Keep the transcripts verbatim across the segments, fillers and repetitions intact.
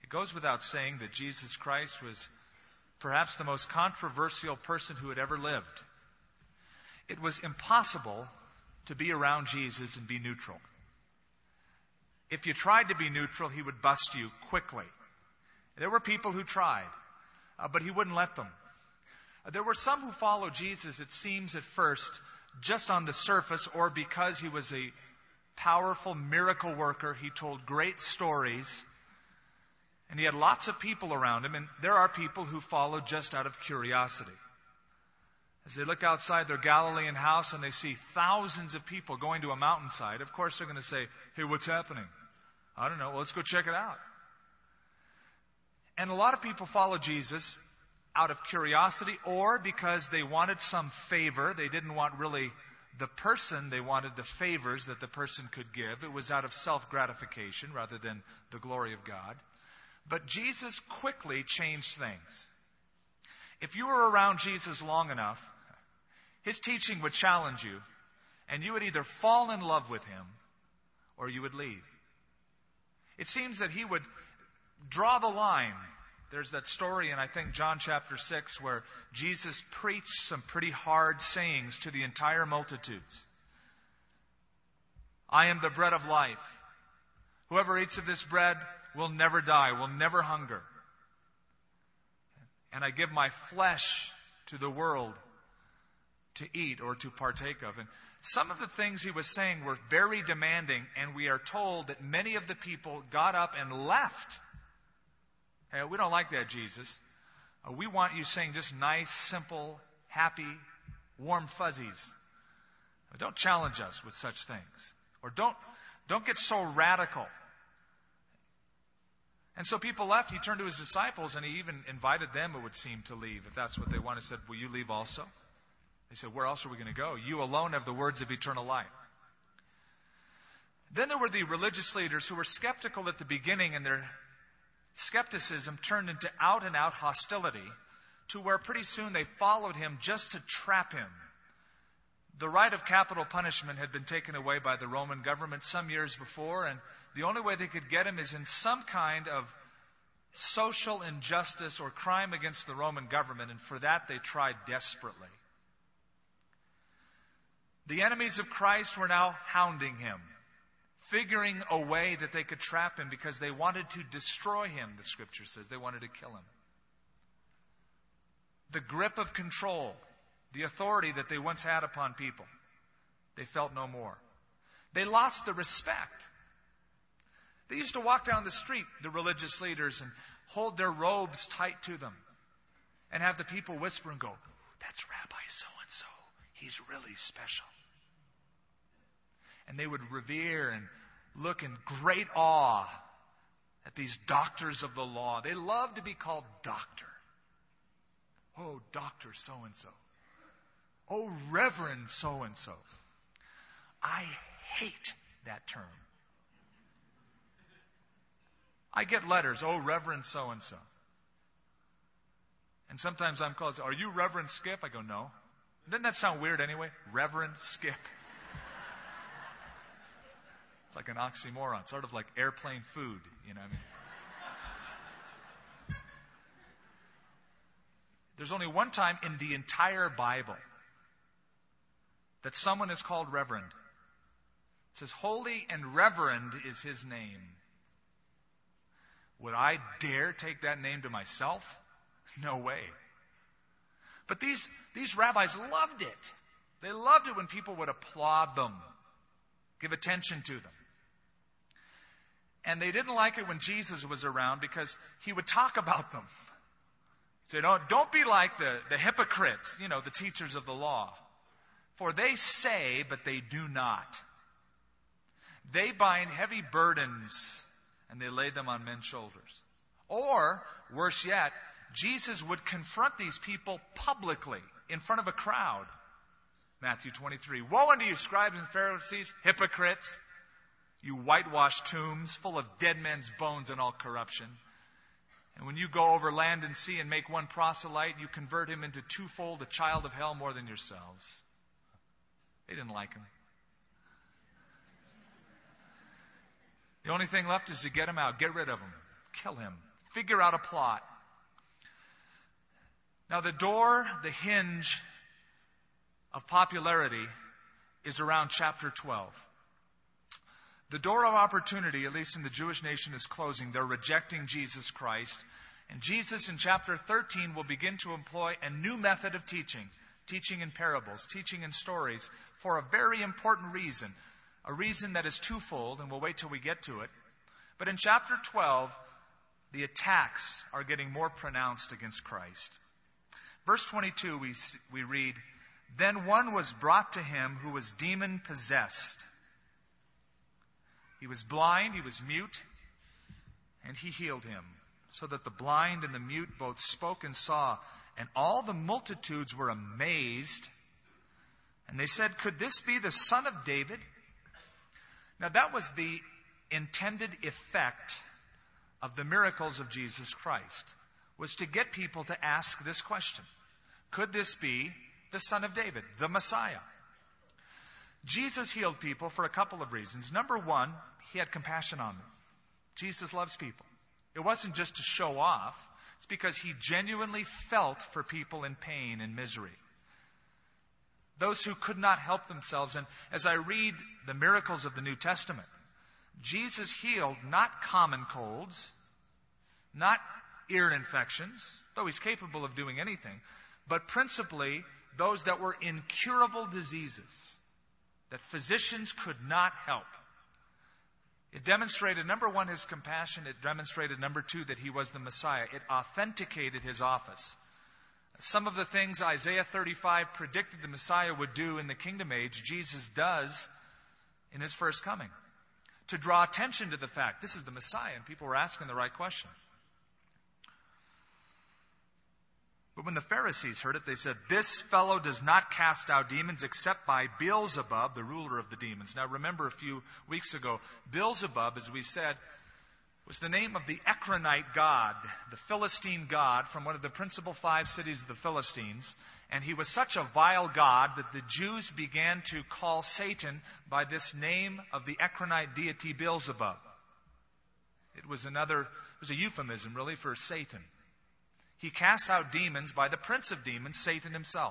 It goes without saying that Jesus Christ was perhaps the most controversial person who had ever lived. It was impossible to be around Jesus and be neutral. If you tried to be neutral, he would bust you quickly. There were people who tried, uh, but he wouldn't let them. Uh, there were some who followed Jesus, it seems at first, just on the surface, or because he was a powerful miracle worker. He told great stories, and he had lots of people around him. And there are people who follow just out of curiosity. As they look outside their Galilean house and they see thousands of people going to a mountainside, of course they're going to say, hey, what's happening? I don't know. Well, let's go check it out. And a lot of people follow Jesus out of curiosity or because they wanted some favor. They didn't want really the person. They wanted the favors that the person could give. It was out of self-gratification rather than the glory of God. But Jesus quickly changed things. If you were around Jesus long enough, his teaching would challenge you, and you would either fall in love with him or you would leave. It seems that he would draw the line. There's that story in, I think, John chapter six, where Jesus preached some pretty hard sayings to the entire multitudes. I am the bread of life. Whoever eats of this bread will never die, will never hunger. And I give my flesh to the world to eat or to partake of. And some of the things he was saying were very demanding, and we are told that many of the people got up and left. Hey, we don't like that, Jesus. Uh, we want you saying just nice, simple, happy, warm fuzzies. But don't challenge us with such things. Or don't, don't get so radical. And so people left. He turned to his disciples and he even invited them, it would seem, to leave. If that's what they wanted, he said, will you leave also? They said, where else are we going to go? You alone have the words of eternal life. Then there were the religious leaders who were skeptical at the beginning, and their skepticism turned into out-and-out hostility to where pretty soon they followed him just to trap him. The right of capital punishment had been taken away by the Roman government some years before, and the only way they could get him is in some kind of social injustice or crime against the Roman government, and for that they tried desperately. The enemies of Christ were now hounding him, figuring a way that they could trap him because they wanted to destroy him, the Scripture says. They wanted to kill him. The grip of control, the authority that they once had upon people, they felt no more. They lost the respect. They used to walk down the street, the religious leaders, and hold their robes tight to them and have the people whisper and go, that's Rabbi so-and-so. He's really special. And they would revere and look in great awe at these doctors of the law. They loved to be called doctor. Oh, Doctor so-and-so. Oh, Reverend so-and-so. I hate that term. I get letters, oh, Reverend so-and-so. And sometimes I'm called, are you Reverend Skip? I go, no. Doesn't that sound weird anyway? Reverend Skip. It's like an oxymoron, sort of like airplane food, you know what I mean? There's only one time in the entire Bible that someone is called Reverend. It says, holy and reverend is his name. Would I dare take that name to myself? No way. But these, these rabbis loved it. They loved it when people would applaud them, give attention to them. And they didn't like it when Jesus was around because he would talk about them. He'd say, oh, don't be like the, the hypocrites, you know, the teachers of the law. For they say, but they do not. They bind heavy burdens and they lay them on men's shoulders. Or, worse yet, Jesus would confront these people publicly in front of a crowd. Matthew twenty-three. Woe unto you, scribes and Pharisees, hypocrites! You whitewashed tombs full of dead men's bones and all corruption. And when you go over land and sea and make one proselyte, you convert him into twofold a child of hell more than yourselves. They didn't like him. The only thing left is to get him out, get rid of him, kill him, figure out a plot. Now the door, the hinge of popularity is around chapter twelve. The door of opportunity, at least in the Jewish nation, is closing. They're rejecting Jesus Christ. And Jesus in chapter thirteen will begin to employ a new method of teaching, teaching in parables, teaching in stories, for a very important reason, a reason that is twofold, and we'll wait till we get to it. But in chapter twelve, the attacks are getting more pronounced against Christ. Verse twenty-two, we, we read, "Then one was brought to him who was demon-possessed. He was blind, he was mute, and he healed him, so that the blind and the mute both spoke and saw. And all the multitudes were amazed. And they said, 'Could this be the Son of David?'" Now that was the intended effect of the miracles of Jesus Christ, was to get people to ask this question. Could this be the Son of David, the Messiah? Jesus healed people for a couple of reasons. Number one, he had compassion on them. Jesus loves people. It wasn't just to show off. It's because he genuinely felt for people in pain and misery. Those who could not help themselves. And as I read the miracles of the New Testament, Jesus healed not common colds, not ear infections, though he's capable of doing anything, but principally those that were incurable diseases that physicians could not help. It demonstrated, number one, his compassion. It demonstrated, number two, that he was the Messiah. It authenticated his office. Some of the things Isaiah thirty-five predicted the Messiah would do in the kingdom age, Jesus does in his first coming. To draw attention to the fact, this is the Messiah, and people were asking the right question. But when the Pharisees heard it, they said, "This fellow does not cast out demons except by Beelzebub, the ruler of the demons." Now remember, a few weeks ago, Beelzebub, as we said, was the name of the Ekronite god, the Philistine god from one of the principal five cities of the Philistines. And he was such a vile god that the Jews began to call Satan by this name of the Ekronite deity Beelzebub. It was another, it was a euphemism really for Satan. He casts out demons by the prince of demons, Satan himself.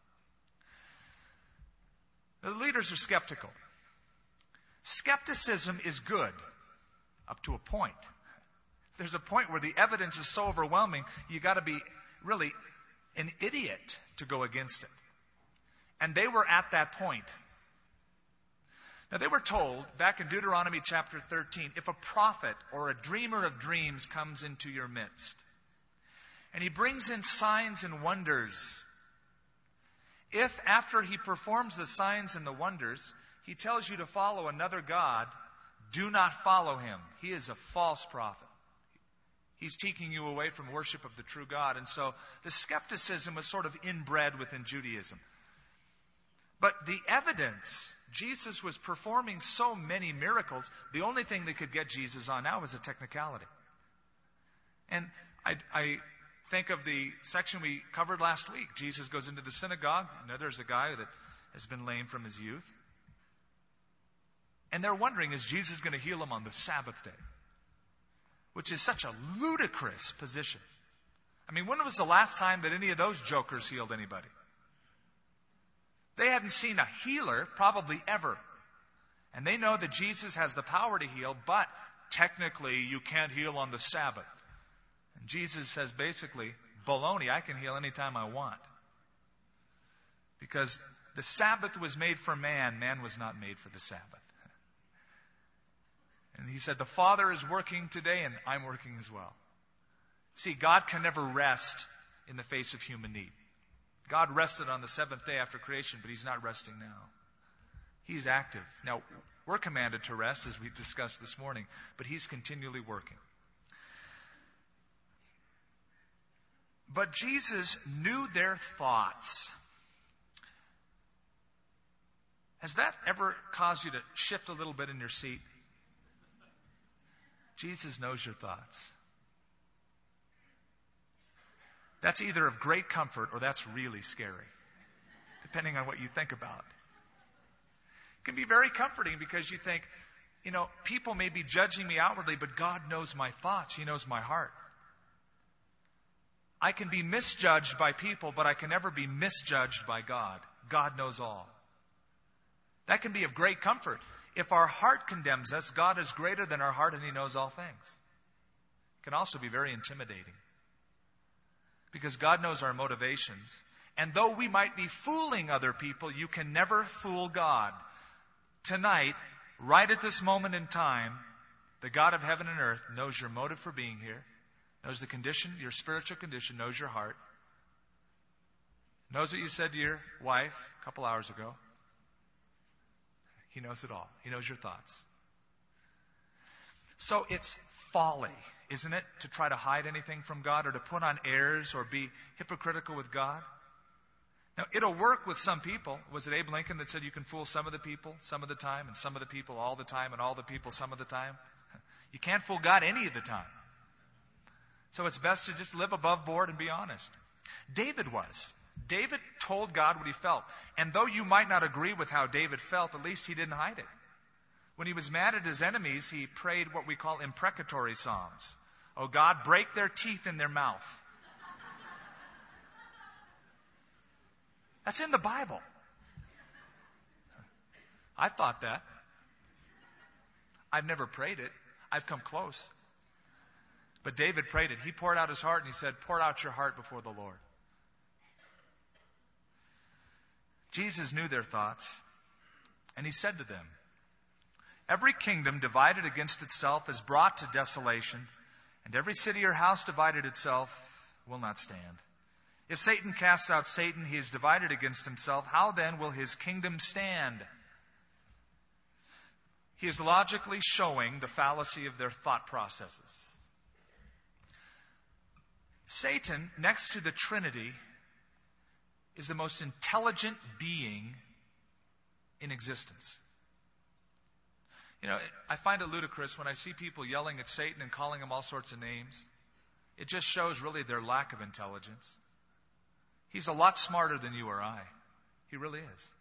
The leaders are skeptical. Skepticism is good up to a point. There's a point where the evidence is so overwhelming, you got to be really an idiot to go against it. And they were at that point. Now they were told, back in Deuteronomy chapter thirteen, if a prophet or a dreamer of dreams comes into your midst, and he brings in signs and wonders, if after he performs the signs and the wonders, he tells you to follow another god, do not follow him. He is a false prophet. He's taking you away from worship of the true God. And so the skepticism was sort of inbred within Judaism. But the evidence, Jesus was performing so many miracles, the only thing that could get Jesus on now was a technicality. And I, I think of the section we covered last week. Jesus goes into the synagogue. You know, there's a guy that has been lame from his youth. And they're wondering, is Jesus going to heal him on the Sabbath day? Which is such a ludicrous position. I mean, when was the last time that any of those jokers healed anybody? They hadn't seen a healer probably ever. And they know that Jesus has the power to heal, but technically you can't heal on the Sabbath. And Jesus says basically, baloney, I can heal anytime I want. Because the Sabbath was made for man, man was not made for the Sabbath. And he said, the Father is working today and I'm working as well. See, God can never rest in the face of human need. God rested on the seventh day after creation, but he's not resting now. He's active. Now, we're commanded to rest, as we discussed this morning, but he's continually working. But Jesus knew their thoughts. Has that ever caused you to shift a little bit in your seat? Jesus knows your thoughts. That's either of great comfort or that's really scary, depending on what you think about. It can be very comforting because you think, you know, people may be judging me outwardly, but God knows my thoughts. He knows my heart. I can be misjudged by people, but I can never be misjudged by God. God knows all. That can be of great comfort. If our heart condemns us, God is greater than our heart and He knows all things. It can also be very intimidating. Because God knows our motivations. And though we might be fooling other people, you can never fool God. Tonight, right at this moment in time, the God of heaven and earth knows your motive for being here, knows the condition, your spiritual condition, knows your heart, knows what you said to your wife a couple hours ago. He knows it all. He knows your thoughts. So it's folly, isn't it, to try to hide anything from God or to put on airs or be hypocritical with God? Now, it'll work with some people. Was it Abe Lincoln that said you can fool some of the people some of the time and some of the people all the time and all the people some of the time? You can't fool God any of the time. So it's best to just live above board and be honest. David was. David told God what he felt. And though you might not agree with how David felt, at least he didn't hide it. When he was mad at his enemies, he prayed what we call imprecatory psalms. Oh God, break their teeth in their mouth. That's in the Bible. I've thought that. I've never prayed it. I've come close. But David prayed it. He poured out his heart and he said, pour out your heart before the Lord. Jesus knew their thoughts, and he said to them, every kingdom divided against itself is brought to desolation, and every city or house divided itself will not stand. If Satan casts out Satan, he is divided against himself. How then will his kingdom stand? He is logically showing the fallacy of their thought processes. Satan, next to the Trinity, is the most intelligent being in existence. You know, I find it ludicrous when I see people yelling at Satan and calling him all sorts of names. It just shows really their lack of intelligence. He's a lot smarter than you or I. He really is.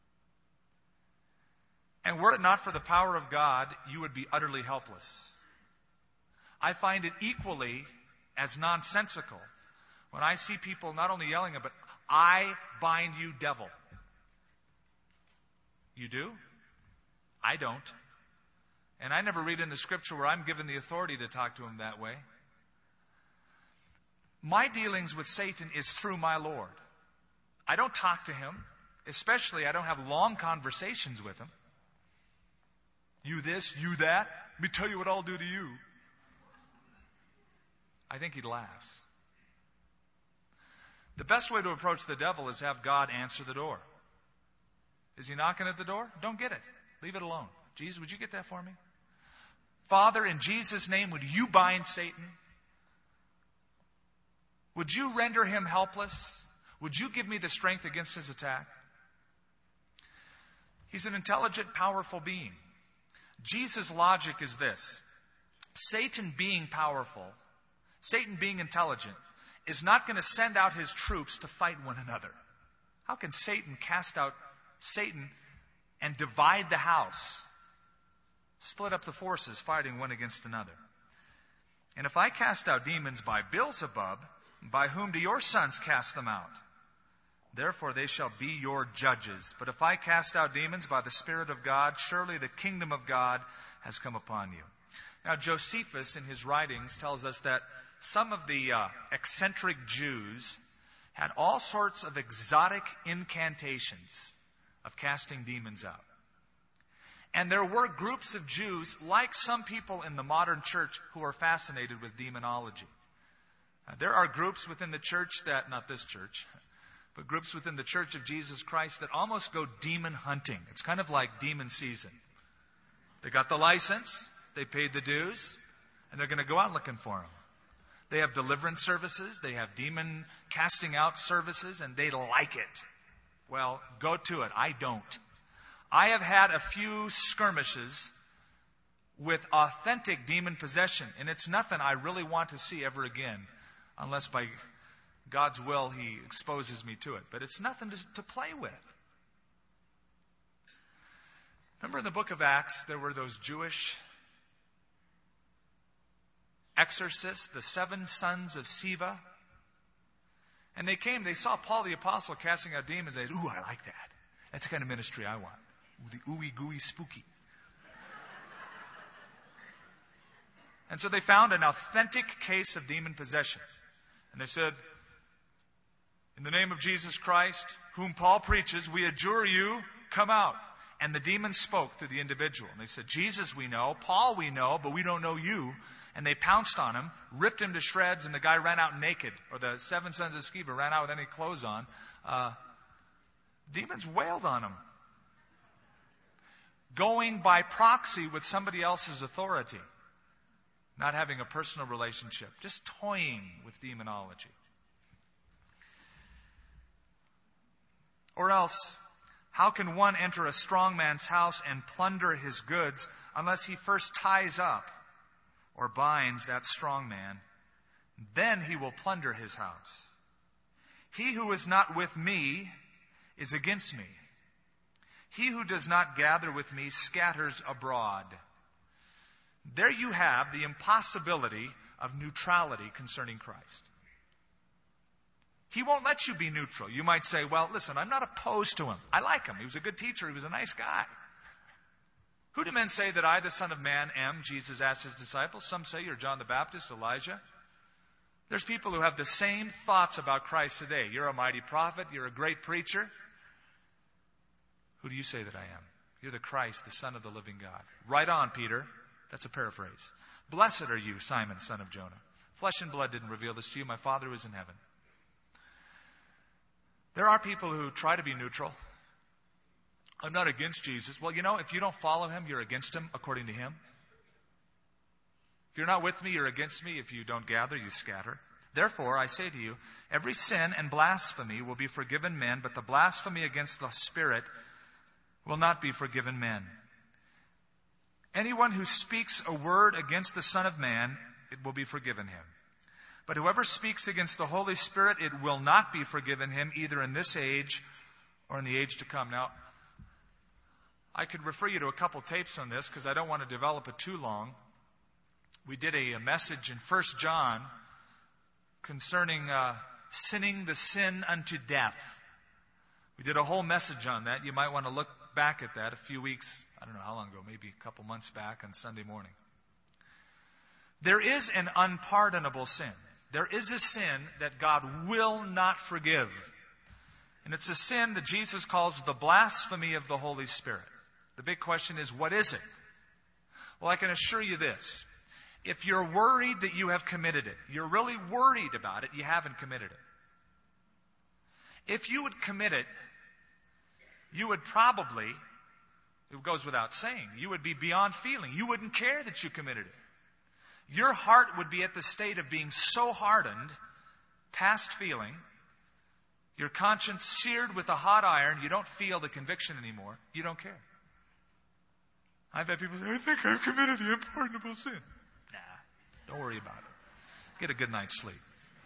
And were it not for the power of God, you would be utterly helpless. I find it equally as nonsensical when I see people not only yelling, but I bind you, devil. You do? I don't. And I never read in the scripture where I'm given the authority to talk to him that way. My dealings with Satan is through my Lord. I don't talk to him. Especially, I don't have long conversations with him. You this, you that. Let me tell you what I'll do to you. I think he laughs. The best way to approach the devil is have God answer the door. Is he knocking at the door? Don't get it. Leave it alone. Jesus, would you get that for me? Father, in Jesus' name, would you bind Satan? Would you render him helpless? Would you give me the strength against his attack? He's an intelligent, powerful being. Jesus' logic is this. Satan being powerful, Satan being intelligent, is not going to send out his troops to fight one another. How can Satan cast out Satan and divide the house? Split up the forces fighting one against another. And if I cast out demons by Beelzebub, by whom do your sons cast them out? Therefore they shall be your judges. But if I cast out demons by the Spirit of God, surely the kingdom of God has come upon you. Now Josephus in his writings tells us that some of the uh, eccentric Jews had all sorts of exotic incantations of casting demons out. And there were groups of Jews, like some people in the modern church, who are fascinated with demonology. Uh, there are groups within the church that, not this church, but groups within the Church of Jesus Christ that almost go demon hunting. It's kind of like demon season. They got the license, they paid the dues, and they're going to go out looking for them. They have deliverance services, they have demon casting out services, and they like it. Well, go to it. I don't. I have had a few skirmishes with authentic demon possession, and it's nothing I really want to see ever again, unless by God's will he exposes me to it. But it's nothing to, to play with. Remember in the book of Acts, there were those Jewish exorcists, the seven sons of Sceva. And they came, they saw Paul the Apostle casting out demons. They said, ooh, I like that. That's the kind of ministry I want. Ooh, the ooey gooey spooky. And so they found an authentic case of demon possession. And they said, in the name of Jesus Christ, whom Paul preaches, we adjure you, come out. And the demon spoke through the individual. And they said, Jesus we know, Paul we know, but we don't know you. And they pounced on him, ripped him to shreds, and the guy ran out naked. Or the seven sons of Sceva ran out with any clothes on. Uh, demons wailed on him. Going by proxy with somebody else's authority. Not having a personal relationship. Just toying with demonology. Or else, how can one enter a strong man's house and plunder his goods unless he first ties up or binds that strong man? Then he will plunder his house. He who is not with me is against me. He who does not gather with me scatters abroad. There you have the impossibility of neutrality concerning Christ. He won't let you be neutral. You might say, well, listen, I'm not opposed to him. I like him. He was a good teacher. He was a nice guy. Who do men say that I, the Son of Man, am? Jesus asked his disciples. Some say you're John the Baptist, Elijah. There's people who have the same thoughts about Christ today. You're a mighty prophet. You're a great preacher. Who do you say that I am? You're the Christ, the Son of the living God. Right on, Peter. That's a paraphrase. Blessed are you, Simon, son of Jonah. Flesh and blood didn't reveal this to you. My Father who is in heaven. There are people who try to be neutral. I'm not against Jesus. Well, you know, if you don't follow him, you're against him according to him. If you're not with me, you're against me. If you don't gather, you scatter. Therefore, I say to you, every sin and blasphemy will be forgiven men, but the blasphemy against the Spirit will not be forgiven men. Anyone who speaks a word against the Son of Man, it will be forgiven him. But whoever speaks against the Holy Spirit, it will not be forgiven him, either in this age or in the age to come. Now, I could refer you to a couple tapes on this because I don't want to develop it too long. We did a, a message in First John concerning uh, sinning the sin unto death. We did a whole message on that. You might want to look back at that a few weeks, I don't know how long ago, maybe a couple months back on Sunday morning. There is an unpardonable sin. There is a sin that God will not forgive. And it's a sin that Jesus calls the blasphemy of the Holy Spirit. The big question is, what is it? Well, I can assure you this. If you're worried that you have committed it, you're really worried about it, you haven't committed it. If you would commit it, you would probably, it goes without saying, you would be beyond feeling. You wouldn't care that you committed it. Your heart would be at the state of being so hardened, past feeling, your conscience seared with a hot iron, you don't feel the conviction anymore. You don't care. I've had people say, I think I've committed the unpardonable sin. Nah, don't worry about it. Get a good night's sleep.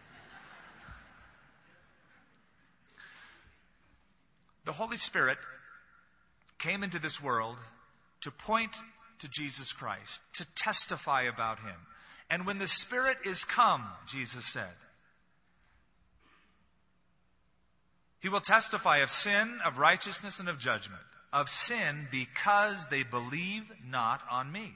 The Holy Spirit came into this world to point to Jesus Christ, to testify about him. And when the Spirit is come, Jesus said, he will testify of sin, of righteousness, and of judgment. Of sin because they believe not on me.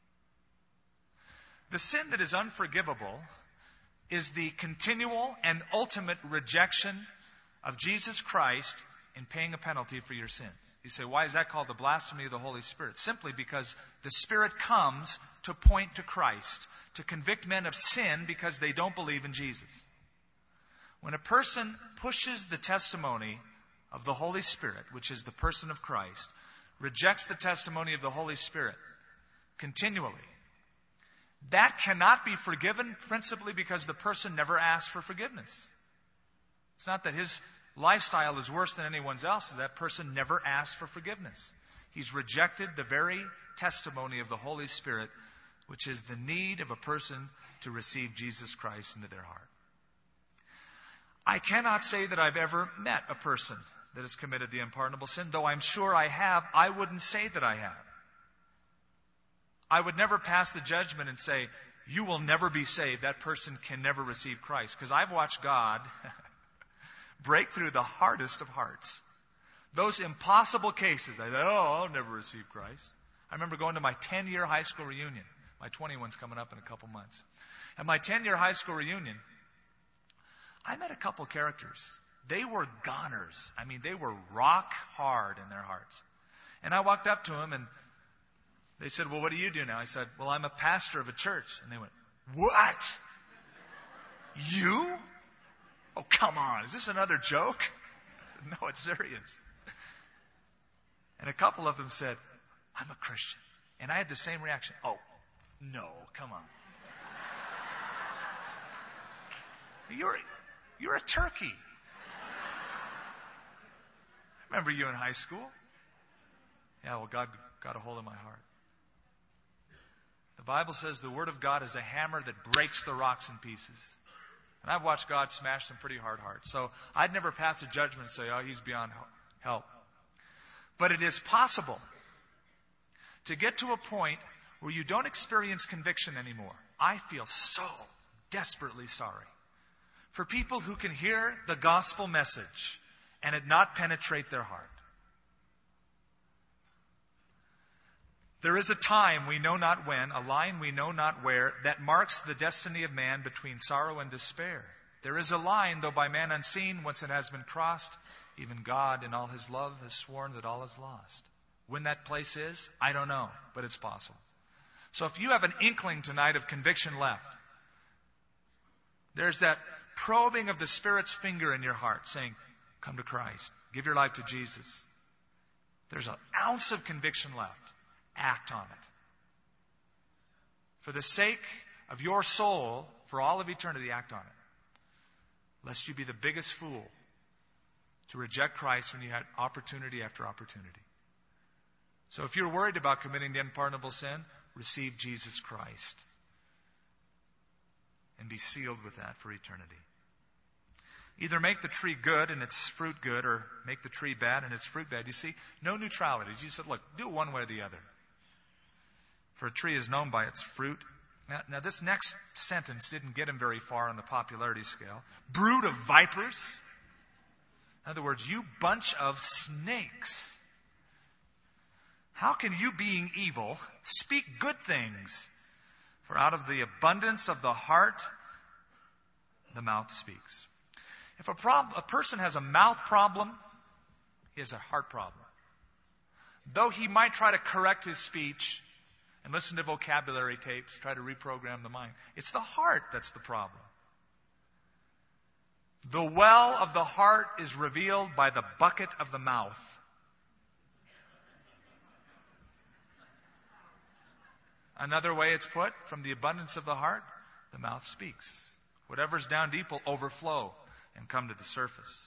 The sin that is unforgivable is the continual and ultimate rejection of Jesus Christ in paying a penalty for your sins. You say, why is that called the blasphemy of the Holy Spirit? Simply because the Spirit comes to point to Christ, to convict men of sin because they don't believe in Jesus. When a person pushes the testimony of the Holy Spirit, which is the person of Christ, rejects the testimony of the Holy Spirit continually, that cannot be forgiven principally because the person never asked for forgiveness. It's not that his lifestyle is worse than anyone's else's. That person never asked for forgiveness. He's rejected the very testimony of the Holy Spirit, which is the need of a person to receive Jesus Christ into their heart. I cannot say that I've ever met a person that has committed the unpardonable sin, though I'm sure I have. I wouldn't say that I have. I would never pass the judgment and say, you will never be saved. That person can never receive Christ. Because I've watched God break through the hardest of hearts. Those impossible cases. I thought, oh, I'll never receive Christ. I remember going to my ten-year high school reunion. My twenty-one's coming up in a couple months. At my ten-year high school reunion, I met a couple characters. They were goners. I mean, they were rock hard in their hearts. And I walked up to them and they said, well, what do you do now? I said, well, I'm a pastor of a church. And they went, what? You? Oh, come on. Is this another joke? I said, no, it's serious. And a couple of them said, I'm a Christian. And I had the same reaction. Oh, no, come on. You're, you're a turkey. I remember you in high school. Yeah, well, God got a hold of my heart. The Bible says the Word of God is a hammer that breaks the rocks in pieces. And I've watched God smash some pretty hard hearts. So I'd never pass a judgment and say, oh, he's beyond help. But it is possible to get to a point where you don't experience conviction anymore. I feel so desperately sorry for people who can hear the gospel message and it not penetrate their heart. There is a time, we know not when, a line we know not where, that marks the destiny of man between sorrow and despair. There is a line, though by man unseen, once it has been crossed, even God in all his love has sworn that all is lost. When that place is, I don't know, but it's possible. So if you have an inkling tonight of conviction left, there's that probing of the Spirit's finger in your heart saying, come to Christ, give your life to Jesus. There's an ounce of conviction left. Act on it. For the sake of your soul, for all of eternity, act on it. Lest you be the biggest fool to reject Christ when you had opportunity after opportunity. So if you're worried about committing the unpardonable sin, receive Jesus Christ. And be sealed with that for eternity. Either make the tree good and its fruit good, or make the tree bad and its fruit bad. You see, no neutrality. Jesus said, look, do it one way or the other. For a tree is known by its fruit. Now, now this next sentence didn't get him very far on the popularity scale. Brood of vipers. In other words, you bunch of snakes. How can you, being evil, speak good things? For out of the abundance of the heart, the mouth speaks. If a, prob- a person has a mouth problem, he has a heart problem. Though he might try to correct his speech and listen to vocabulary tapes, try to reprogram the mind, it's the heart that's the problem. The well of the heart is revealed by the bucket of the mouth. Another way it's put, from the abundance of the heart, the mouth speaks. Whatever's down deep will overflow and come to the surface.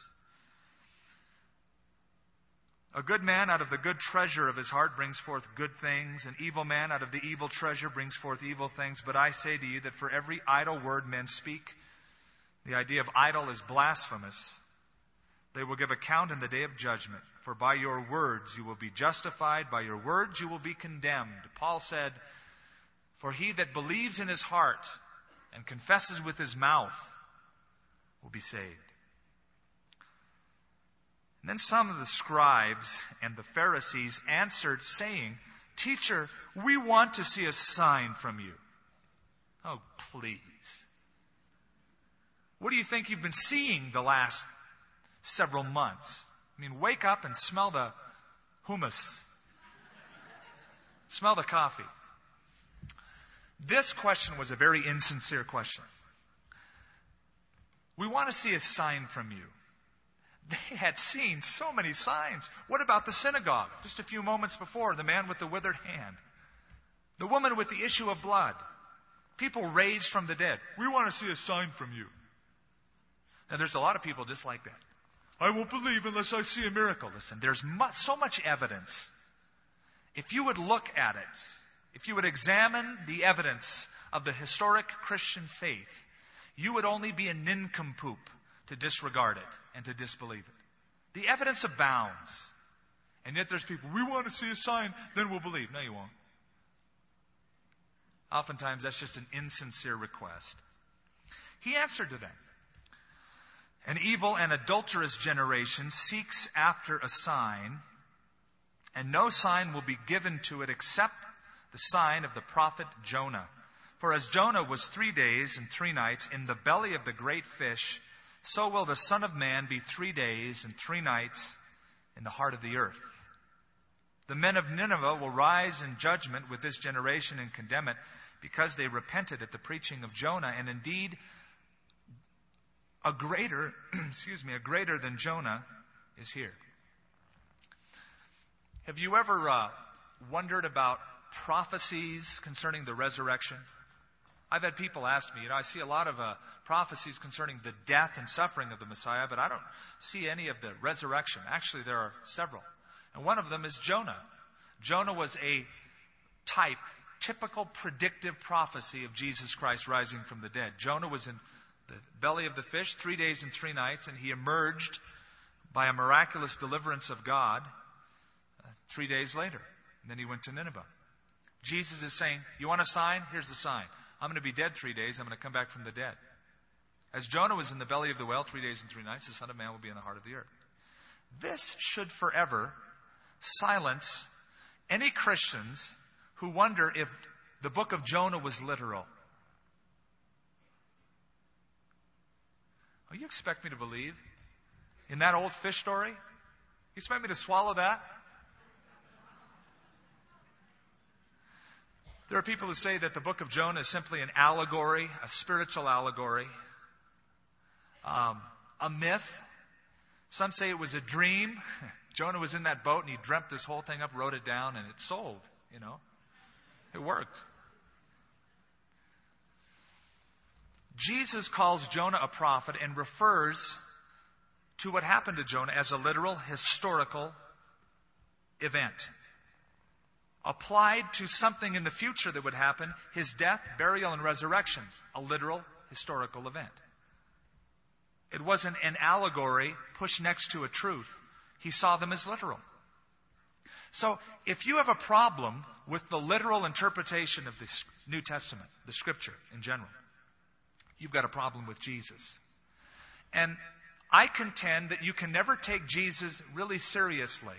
A good man out of the good treasure of his heart brings forth good things. An evil man out of the evil treasure brings forth evil things. But I say to you that for every idle word men speak, the idea of idle is blasphemous. They will give account in the day of judgment. For by your words you will be justified, by your words you will be condemned. Paul said, for he that believes in his heart and confesses with his mouth will be saved. And then some of the scribes and the Pharisees answered, saying, Teacher, we want to see a sign from you. Oh, please. What do you think you've been seeing the last several months? I mean, wake up and smell the hummus. Smell the coffee. This question was a very insincere question. We want to see a sign from you. They had seen so many signs. What about the synagogue? Just a few moments before, the man with the withered hand. The woman with the issue of blood. People raised from the dead. We want to see a sign from you. Now, there's a lot of people just like that. I won't believe unless I see a miracle. Listen, there's much, so much evidence. If you would look at it, if you would examine the evidence of the historic Christian faith, you would only be a nincompoop to disregard it and to disbelieve it. The evidence abounds. And yet there's people, we want to see a sign, then we'll believe. No, you won't. Oftentimes that's just an insincere request. He answered to them, An evil and adulterous generation seeks after a sign, and no sign will be given to it except the sign of the prophet Jonah. For as Jonah was three days and three nights in the belly of the great fish, so will the Son of Man be three days and three nights in the heart of the earth. The men of Nineveh will rise in judgment with this generation and condemn it, because they repented at the preaching of Jonah, and indeed a greater, excuse me, a greater than Jonah is here. Have you ever uh, wondered about prophecies concerning the resurrection? I've had people ask me, you know, I see a lot of uh, prophecies concerning the death and suffering of the Messiah, but I don't see any of the resurrection. Actually, there are several. And one of them is Jonah. Jonah was a type, typical predictive prophecy of Jesus Christ rising from the dead. Jonah was in the belly of the fish three days and three nights, and he emerged by a miraculous deliverance of God uh, three days later. And then he went to Nineveh. Jesus is saying, you want a sign? Here's the sign. I'm going to be dead three days. I'm going to come back from the dead. As Jonah was in the belly of the whale three days and three nights, the Son of Man will be in the heart of the earth. This should forever silence any Christians who wonder if the book of Jonah was literal. Oh, you expect me to believe in that old fish story? You expect me to swallow that? There are people who say that the book of Jonah is simply an allegory, a spiritual allegory, um, a myth. Some say it was a dream. Jonah was in that boat and he dreamt this whole thing up, wrote it down, and it sold, you know. It worked. Jesus calls Jonah a prophet and refers to what happened to Jonah as a literal, historical event, applied to something in the future that would happen, his death, burial, and resurrection, a literal, historical event. It wasn't an allegory pushed next to a truth. He saw them as literal. So, if you have a problem with the literal interpretation of the New Testament, the Scripture in general, you've got a problem with Jesus. And I contend that you can never take Jesus really seriously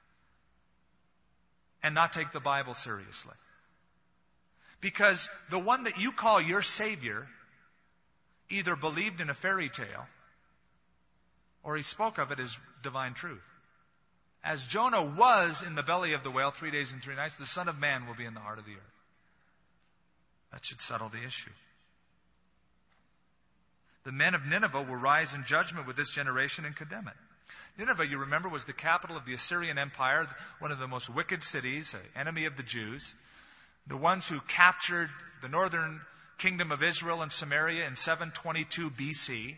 and not take the Bible seriously. Because the one that you call your Savior either believed in a fairy tale or he spoke of it as divine truth. As Jonah was in the belly of the whale three days and three nights, the Son of Man will be in the heart of the earth. That should settle the issue. The men of Nineveh will rise in judgment with this generation and condemn it. Nineveh, you remember, was the capital of the Assyrian Empire, one of the most wicked cities, an enemy of the Jews. The ones who captured the northern kingdom of Israel and Samaria in seven twenty-two B C.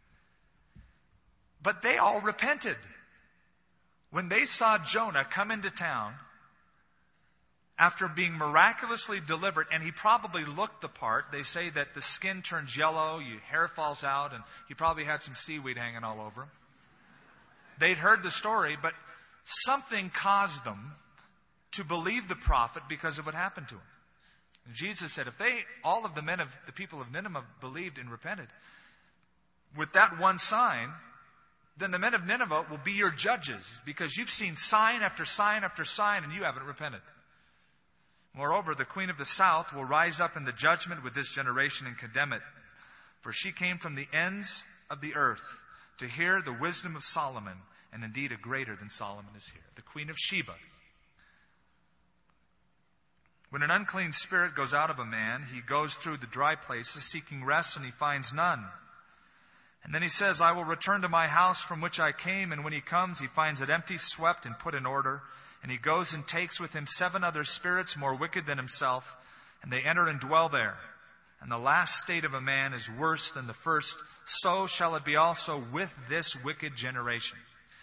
But they all repented. When they saw Jonah come into town after being miraculously delivered, and he probably looked the part. They say that the skin turns yellow, your hair falls out, and he probably had some seaweed hanging all over him. They'd heard the story, but something caused them to believe the prophet because of what happened to him. And Jesus said, if they, all of the men of the people of Nineveh believed and repented, with that one sign, then the men of Nineveh will be your judges, because you've seen sign after sign after sign and you haven't repented. Moreover, the queen of the south will rise up in the judgment with this generation and condemn it. For she came from the ends of the earth to hear the wisdom of Solomon, and indeed a greater than Solomon is here. The queen of Sheba. When an unclean spirit goes out of a man, he goes through the dry places seeking rest, and he finds none. And then he says, I will return to my house from which I came. And when he comes, he finds it empty, swept, and put in order. And he goes and takes with him seven other spirits more wicked than himself, and they enter and dwell there. And the last state of a man is worse than the first. So shall it be also with this wicked generation.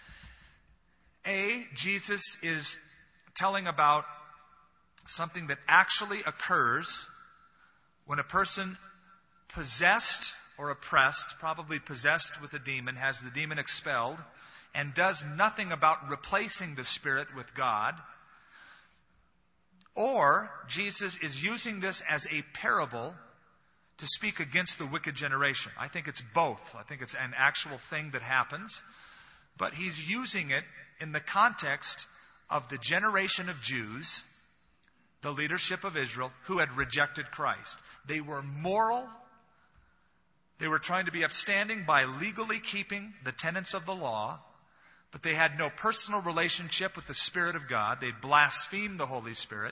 A, Jesus is telling about something that actually occurs when a person possessed or oppressed, probably possessed with a demon, has the demon expelled, and does nothing about replacing the spirit with God. Or Jesus is using this as a parable to speak against the wicked generation. I think it's both. I think it's an actual thing that happens. But he's using it in the context of the generation of Jews, the leadership of Israel, who had rejected Christ. They were moral. They were trying to be upstanding by legally keeping the tenets of the law, but they had no personal relationship with the Spirit of God. They blasphemed the Holy Spirit.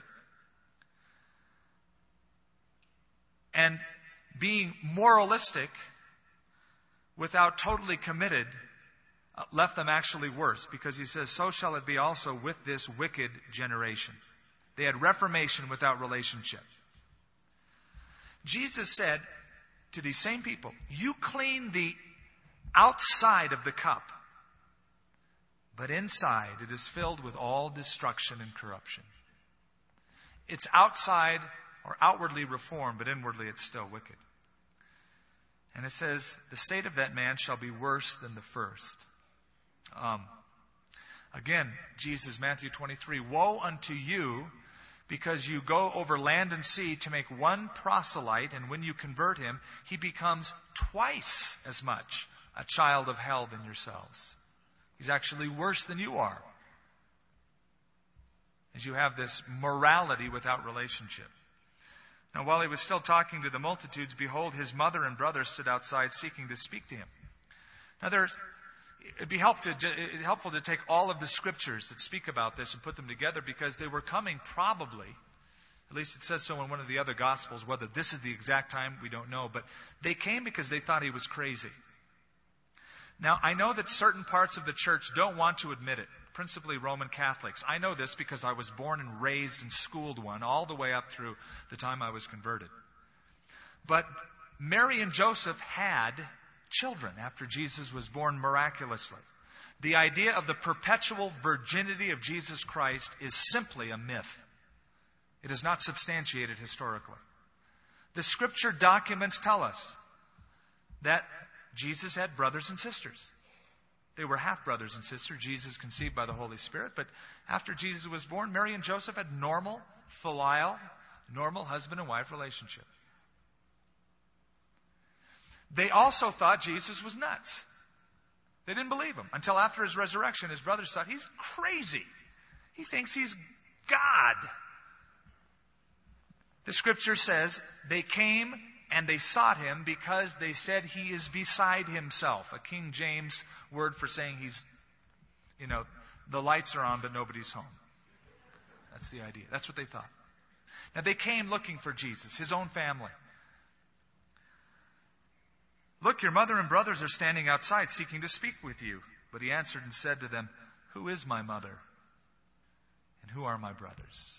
And being moralistic without totally committed uh, left them actually worse, because he says, so shall it be also with this wicked generation. They had reformation without relationship. Jesus said to these same people, you clean the outside of the cup, but inside it is filled with all destruction and corruption. It's outside or outwardly reformed, but inwardly it's still wicked. And it says, the state of that man shall be worse than the first. Um, again, Jesus, Matthew twenty-three, woe unto you, because you go over land and sea to make one proselyte, and when you convert him, he becomes twice as much a child of hell than yourselves. He's actually worse than you are, as you have this morality without relationship. Now, while he was still talking to the multitudes, behold, his mother and brothers stood outside seeking to speak to him. Now, there's, it'd be help to, it'd helpful to take all of the scriptures that speak about this and put them together, because they were coming probably, at least it says so in one of the other Gospels. Whether this is the exact time, we don't know. But they came because they thought he was crazy. Now, I know that certain parts of the church don't want to admit it, principally Roman Catholics. I know this because I was born and raised and schooled one all the way up through the time I was converted. But Mary and Joseph had children after Jesus was born miraculously. The idea of the perpetual virginity of Jesus Christ is simply a myth. It is not substantiated historically. The scripture documents tell us that Jesus had brothers and sisters. They were half-brothers and sisters. Jesus conceived by the Holy Spirit. But after Jesus was born, Mary and Joseph had normal, filial, normal husband and wife relationship. They also thought Jesus was nuts. They didn't believe him. Until after his resurrection, his brothers thought, he's crazy. He thinks he's God. The scripture says they came and they sought him because they said he is beside himself. A King James word for saying he's, you know, the lights are on but nobody's home. That's the idea. That's what they thought. Now they came looking for Jesus, his own family. Look, your mother and brothers are standing outside seeking to speak with you. But he answered and said to them, who is my mother? And who are my brothers?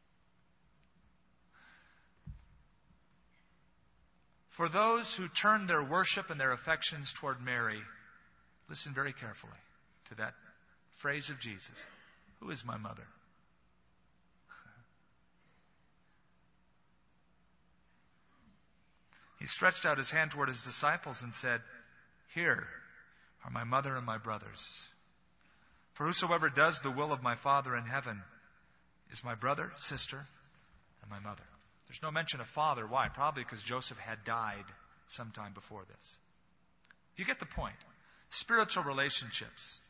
For those who turn their worship and their affections toward Mary, listen very carefully to that phrase of Jesus. Who is my mother? He stretched out his hand toward his disciples and said, here are my mother and my brothers. For whosoever does the will of my Father in heaven is my brother, sister, and my mother. There's no mention of father. Why? Probably because Joseph had died sometime before this. You get the point. Spiritual relationships.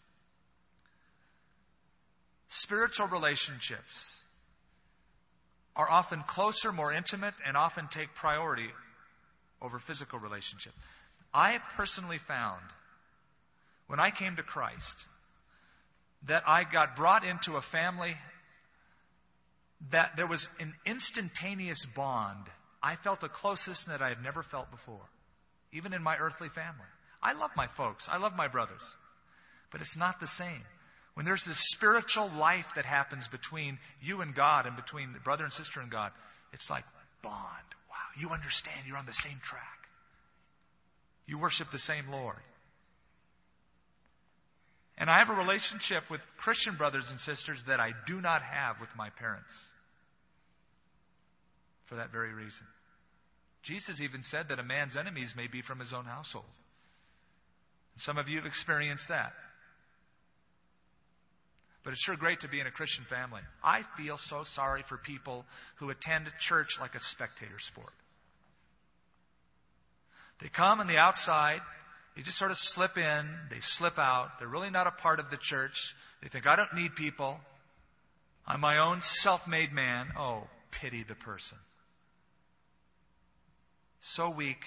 Spiritual relationships are often closer, more intimate, and often take priority over physical relationship. I have personally found, when I came to Christ, that I got brought into a family that there was an instantaneous bond. I felt the closest that I had never felt before, even in my earthly family. I love my folks. I love my brothers. But it's not the same. When there's this spiritual life that happens between you and God and between the brother and sister and God, it's like bond. Wow, you understand. You're on the same track. You worship the same Lord. And I have a relationship with Christian brothers and sisters that I do not have with my parents. For that very reason. Jesus even said that a man's enemies may be from his own household. Some of you have experienced that. But it's sure great to be in a Christian family. I feel so sorry for people who attend church like a spectator sport. They come on the outside. They just sort of slip in. They slip out. They're really not a part of the church. They think, I don't need people. I'm my own self-made man. Oh, pity the person. So weak.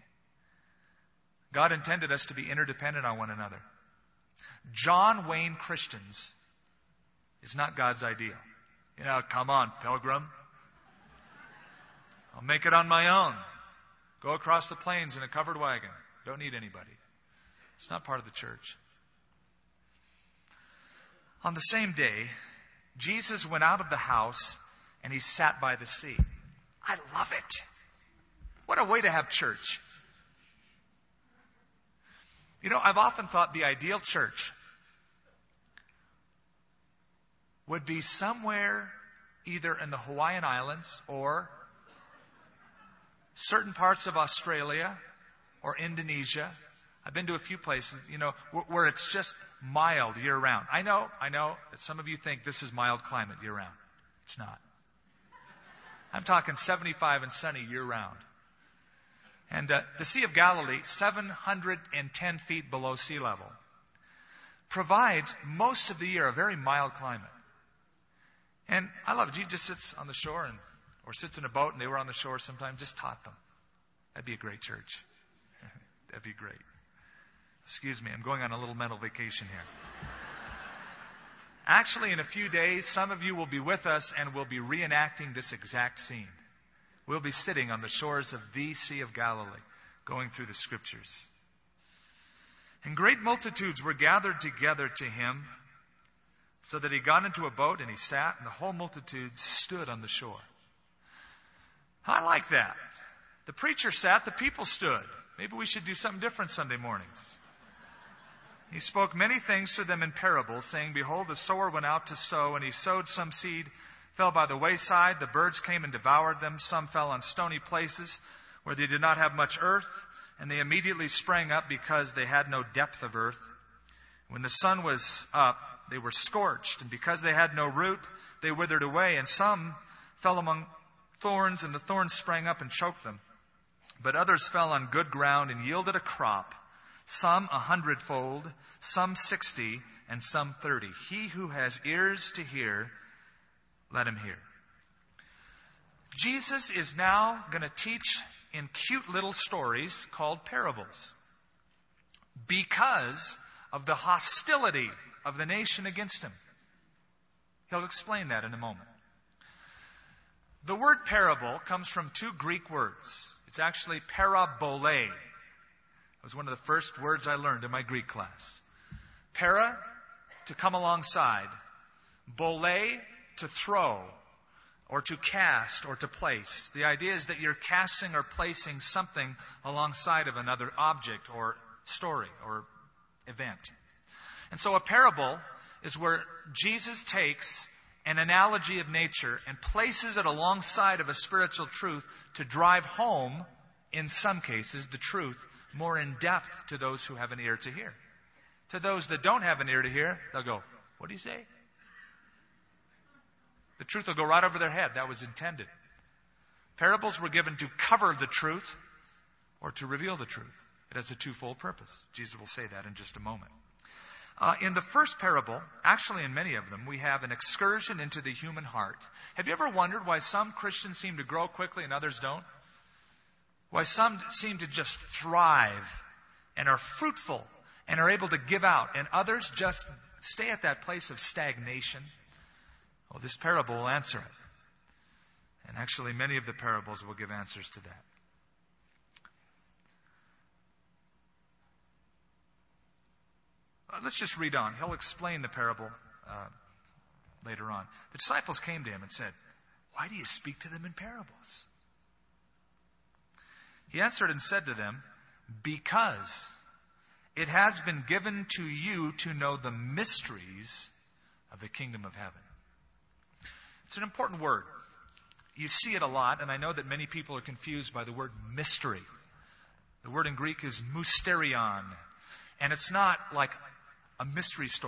God intended us to be interdependent on one another. John Wayne Christians is not God's ideal. You know, come on, pilgrim. I'll make it on my own. Go across the plains in a covered wagon. Don't need anybody. It's not part of the church. On the same day, Jesus went out of the house and he sat by the sea. I love it. What a way to have church. You know, I've often thought the ideal church would be somewhere either in the Hawaiian Islands or certain parts of Australia or Indonesia. I've been to a few places, you know, where, where it's just mild year-round. I know, I know that some of you think this is mild climate year-round. It's not. I'm talking seventy-five and sunny year-round. And uh, the Sea of Galilee, seven hundred ten feet below sea level, provides most of the year a very mild climate. And I love it. Jesus just sits on the shore and or sits in a boat, and they were on the shore sometimes, just taught them. That'd be a great church. That'd be great. Excuse me, I'm going on a little mental vacation here. Actually, in a few days, some of you will be with us and we'll be reenacting this exact scene. We'll be sitting on the shores of the Sea of Galilee, going through the Scriptures. And great multitudes were gathered together to him, so that he got into a boat and he sat, and the whole multitude stood on the shore. I like that. The preacher sat, the people stood. Maybe we should do something different Sunday mornings. He spoke many things to them in parables, saying, Behold, the sower went out to sow, and he sowed some seed, fell by the wayside. The birds came and devoured them. Some fell on stony places where they did not have much earth, and they immediately sprang up because they had no depth of earth. When the sun was up, they were scorched, and because they had no root, they withered away. And some fell among thorns, and the thorns sprang up and choked them. But others fell on good ground and yielded a crop, some a hundredfold, some sixty, and some thirty. He who has ears to hear, let him hear. Jesus is now going to teach in cute little stories called parables, because of the hostility of the nation against him. He'll explain that in a moment. The word parable comes from two Greek words. It's actually parabole. It was one of the first words I learned in my Greek class. Para, to come alongside. Bole, to throw, or to cast, or to place. The idea is that you're casting or placing something alongside of another object or story or event. And so a parable is where Jesus takes an analogy of nature and places it alongside of a spiritual truth to drive home, in some cases, the truth more in depth to those who have an ear to hear. To those that don't have an ear to hear, they'll go, what do you say? The truth will go right over their head. That was intended. Parables were given to cover the truth or to reveal the truth. It has a twofold purpose. Jesus will say that in just a moment. Uh, in the first parable, actually in many of them, we have an excursion into the human heart. Have you ever wondered why some Christians seem to grow quickly and others don't? Why some seem to just thrive and are fruitful and are able to give out, and others just stay at that place of stagnation? Well, this parable will answer it. And actually, many of the parables will give answers to that. Uh, let's just read on. He'll explain the parable uh, later on. The disciples came to him and said, why do you speak to them in parables? He answered and said to them, because it has been given to you to know the mysteries of the kingdom of heaven. It's an important word. You see it a lot, and I know that many people are confused by the word mystery. The word in Greek is mysterion, and it's not like a mystery story.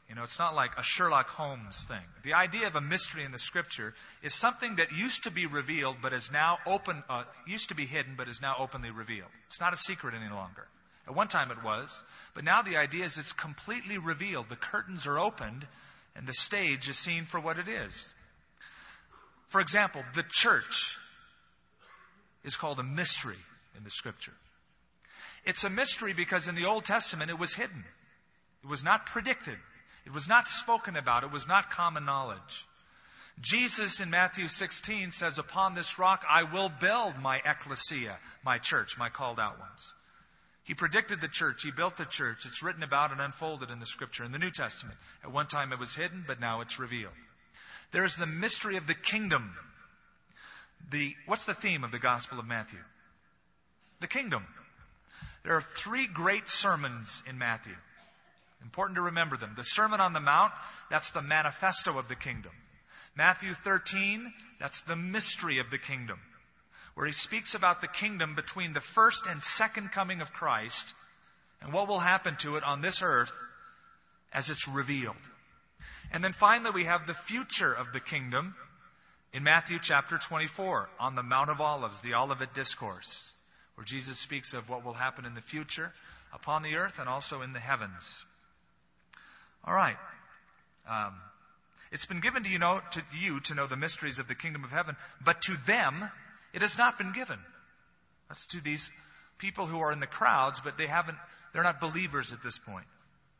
You know, it's not like a Sherlock Holmes thing. The idea of a mystery in the Scripture is something that used to be revealed, but is now open, uh, used to be hidden, but is now openly revealed. It's not a secret any longer. At one time it was, but now the idea is it's completely revealed. The curtains are opened, and the stage is seen for what it is. For example, the church is called a mystery in the Scripture. It's a mystery because in the Old Testament it was hidden. It was not predicted. It was not spoken about. It was not common knowledge. Jesus in Matthew sixteen says, upon this rock I will build my ecclesia, my church, my called out ones. He predicted the church. He built the church. It's written about and unfolded in the Scripture. In the New Testament, at one time it was hidden, but now it's revealed. There is the mystery of the kingdom. The, what's the theme of the Gospel of Matthew? The kingdom. There are three great sermons in Matthew. Important to remember them. The Sermon on the Mount, that's the manifesto of the kingdom. Matthew thirteen, that's the mystery of the kingdom, where he speaks about the kingdom between the first and second coming of Christ and what will happen to it on this earth as it's revealed. And then finally we have the future of the kingdom in Matthew chapter twenty-four, on the Mount of Olives, the Olivet Discourse, where Jesus speaks of what will happen in the future upon the earth and also in the heavens. All right. Um, it's been given to you, know, to you to know the mysteries of the kingdom of heaven, but to them it has not been given. That's to these people who are in the crowds, but they haven't, they're not believers at this point.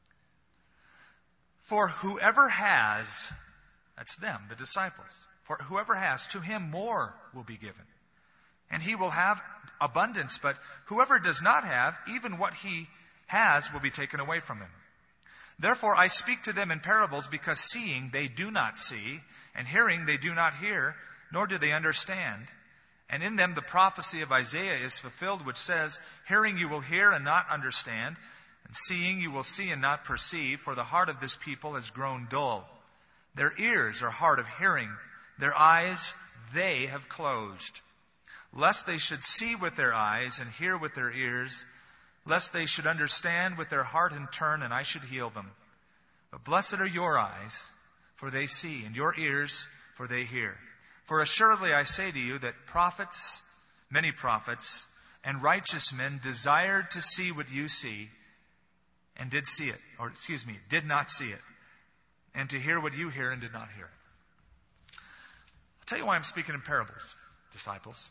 For whoever has, that's them, the disciples, for whoever has, to him more will be given. And he will have abundance, but whoever does not have, even what he has will be taken away from him. Therefore I speak to them in parables, because seeing they do not see, and hearing they do not hear, nor do they understand. And in them the prophecy of Isaiah is fulfilled, which says, hearing you will hear and not understand, and seeing you will see and not perceive, for the heart of this people has grown dull. Their ears are hard of hearing, their eyes they have closed, lest they should see with their eyes and hear with their ears, lest they should understand with their heart and turn, and I should heal them. But blessed are your eyes, for they see, and your ears, for they hear. For assuredly I say to you that prophets, many prophets, and righteous men desired to see what you see, and did see it, or excuse me, did not see it, and to hear what you hear and did not hear it. I'll tell you why I'm speaking in parables, disciples.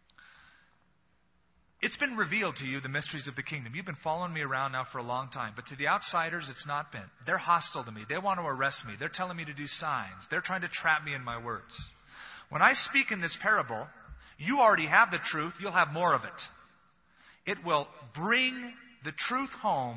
It's been revealed to you, the mysteries of the kingdom. You've been following me around now for a long time. But to the outsiders, it's not been. They're hostile to me. They want to arrest me. They're telling me to do signs. They're trying to trap me in my words. When I speak in this parable, you already have the truth. You'll have more of it. It will bring the truth home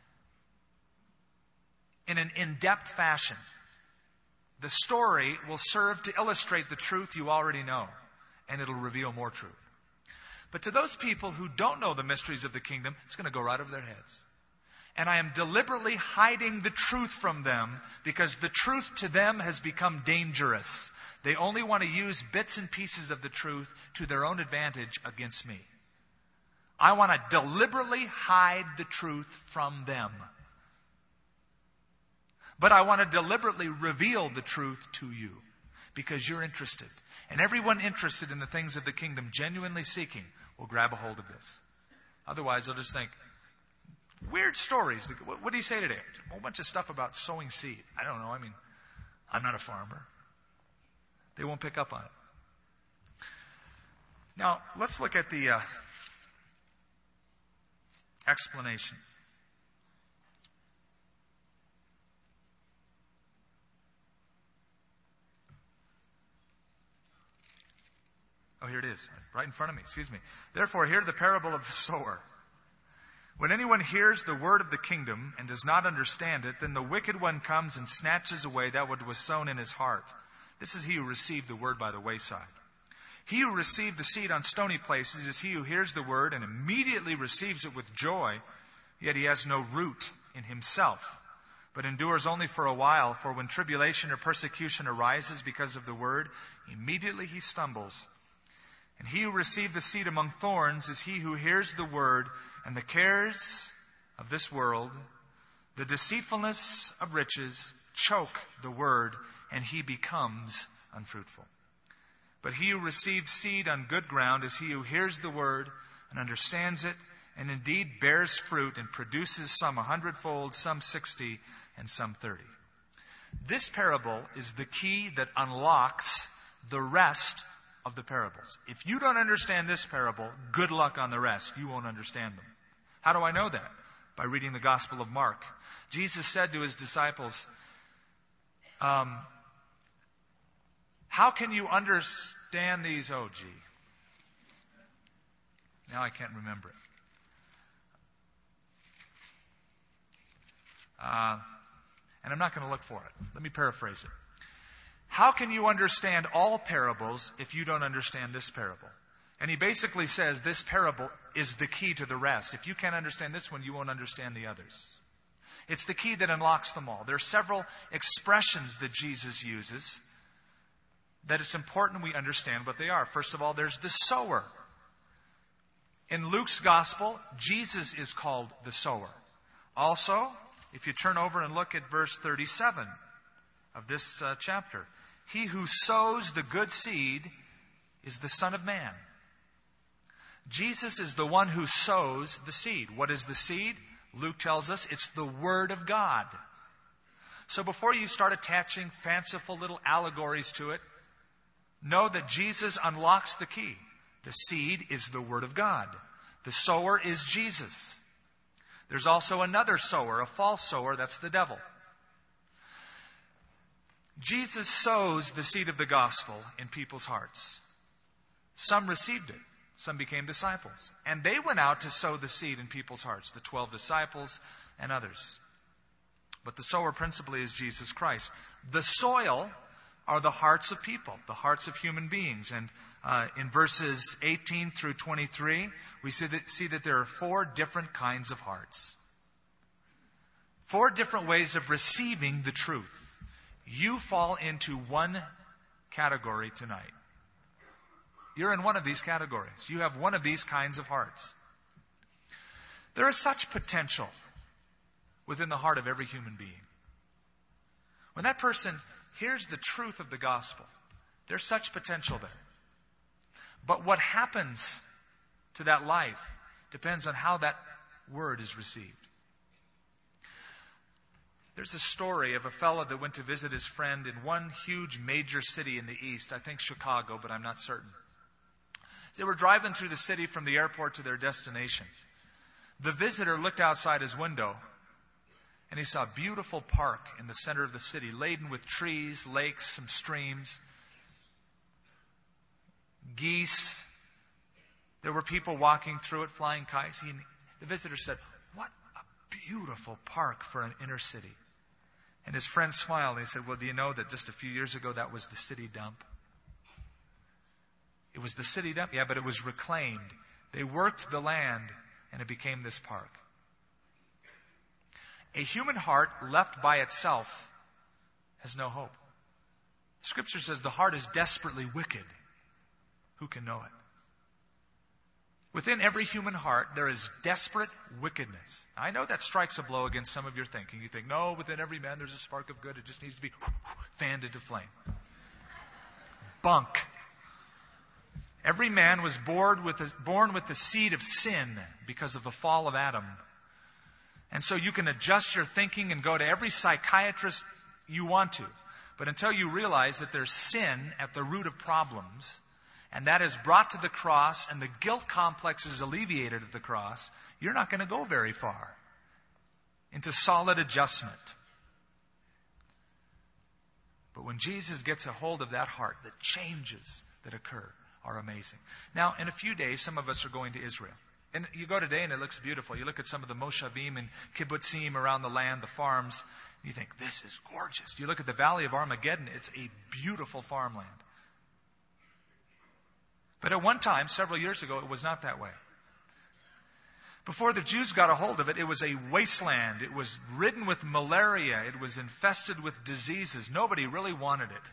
in an in-depth fashion. The story will serve to illustrate the truth you already know, and it'll reveal more truth. But to those people who don't know the mysteries of the kingdom, it's going to go right over their heads. And I am deliberately hiding the truth from them, because the truth to them has become dangerous. They only want to use bits and pieces of the truth to their own advantage against me. I want to deliberately hide the truth from them. But I want to deliberately reveal the truth to you, because you're interested. And everyone interested in the things of the kingdom, genuinely seeking, will grab a hold of this. Otherwise, they'll just think, weird stories. What, what do you say today? A whole bunch of stuff about sowing seed. I don't know. I mean, I'm not a farmer. They won't pick up on it. Now, let's look at the uh, explanation. Oh, here it is, right in front of me. Excuse me. Therefore, hear the parable of the sower. When anyone hears the word of the kingdom and does not understand it, then the wicked one comes and snatches away that which was sown in his heart. This is he who received the word by the wayside. He who received the seed on stony places is he who hears the word and immediately receives it with joy, yet he has no root in himself, but endures only for a while. For when tribulation or persecution arises because of the word, immediately he stumbles. And he who received the seed among thorns is he who hears the word, and the cares of this world, The deceitfulness of riches choke the word, and he becomes unfruitful. But he who receives seed on good ground is he who hears the word and understands it, and indeed bears fruit and produces some a hundredfold, some sixty, and some thirty. This parable is the key that unlocks the rest of the parables. If you don't understand this parable, good luck on the rest. You won't understand them. How do I know that? By reading the Gospel of Mark. Jesus said to his disciples, um, how can you understand these? Oh, gee. Now I can't remember it. Uh, and I'm not going to look for it. Let me paraphrase it. How can you understand all parables if you don't understand this parable? And he basically says this parable is the key to the rest. If you can't understand this one, you won't understand the others. It's the key that unlocks them all. There are several expressions that Jesus uses that it's important we understand what they are. First of all, there's the sower. In Luke's gospel, Jesus is called the sower. Also, if you turn over and look at verse thirty-seven of this uh, chapter, he who sows the good seed is the Son of Man. Jesus is the one who sows the seed. What is the seed? Luke tells us it's the Word of God. So before you start attaching fanciful little allegories to it, know that Jesus unlocks the key. The seed is the Word of God. The sower is Jesus. There's also another sower, a false sower, that's the devil. Jesus sows the seed of the gospel in people's hearts. Some received it. Some became disciples. And they went out to sow the seed in people's hearts, the twelve disciples and others. But the sower principally is Jesus Christ. The soil are the hearts of people, the hearts of human beings. And uh, in verses eighteen through twenty-three, we see that, see that there are four different kinds of hearts. Four different ways of receiving the truth. You fall into one category tonight. You're in one of these categories. You have one of these kinds of hearts. There is such potential within the heart of every human being. When that person hears the truth of the gospel, there's such potential there. But what happens to that life depends on how that word is received. There's a story of a fellow that went to visit his friend in one huge major city in the east, I think Chicago, but I'm not certain. They were driving through the city from the airport to their destination. The visitor looked outside his window, and he saw a beautiful park in the center of the city, laden with trees, lakes, some streams, geese. There were people walking through it, flying kites. He, the visitor said, "What a beautiful park for an inner city." And his friend smiled, and he said, "Well, do you know that just a few years ago that was the city dump?" It was the city dump, yeah, but it was reclaimed. They worked the land, and it became this park. A human heart left by itself has no hope. Scripture says the heart is desperately wicked. Who can know it? Within every human heart, there is desperate wickedness. I know that strikes a blow against some of your thinking. You think, no, within every man there's a spark of good. It just needs to be fanned into flame. Bunk. Every man was born with, the, born with the seed of sin because of the fall of Adam. And so you can adjust your thinking and go to every psychiatrist you want to. But until you realize that there's sin at the root of problems, and that is brought to the cross, and the guilt complex is alleviated at the cross, you're not going to go very far into solid adjustment. But when Jesus gets a hold of that heart, the changes that occur are amazing. Now, in a few days, some of us are going to Israel. And you go today and it looks beautiful. You look at some of the moshavim and kibbutzim around the land, the farms, and you think, this is gorgeous. You look at the Valley of Armageddon, it's a beautiful farmland. But at one time, several years ago, it was not that way. Before the Jews got a hold of it, it was a wasteland. It was ridden with malaria. It was infested with diseases. Nobody really wanted it.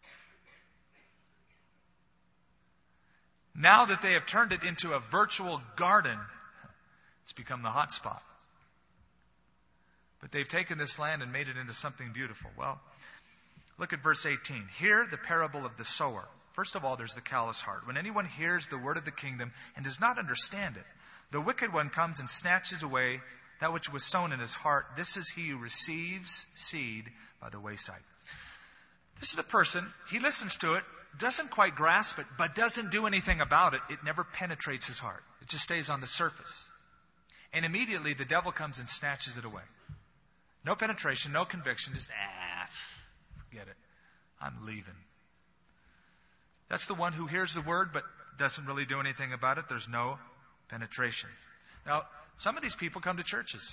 Now that they have turned it into a virtual garden, it's become the hot spot. But they've taken this land and made it into something beautiful. Well, look at verse eighteen. Hear the parable of the sower. First of all, there's the callous heart. When anyone hears the word of the kingdom and does not understand it, the wicked one comes and snatches away that which was sown in his heart. This is he who receives seed by the wayside. This is the person, he listens to it, doesn't quite grasp it, but doesn't do anything about it. It never penetrates his heart. It just stays on the surface. And immediately the devil comes and snatches it away. No penetration, no conviction, just, ah, forget it. I'm leaving. That's the one who hears the word but doesn't really do anything about it. There's no penetration. Now, some of these people come to churches.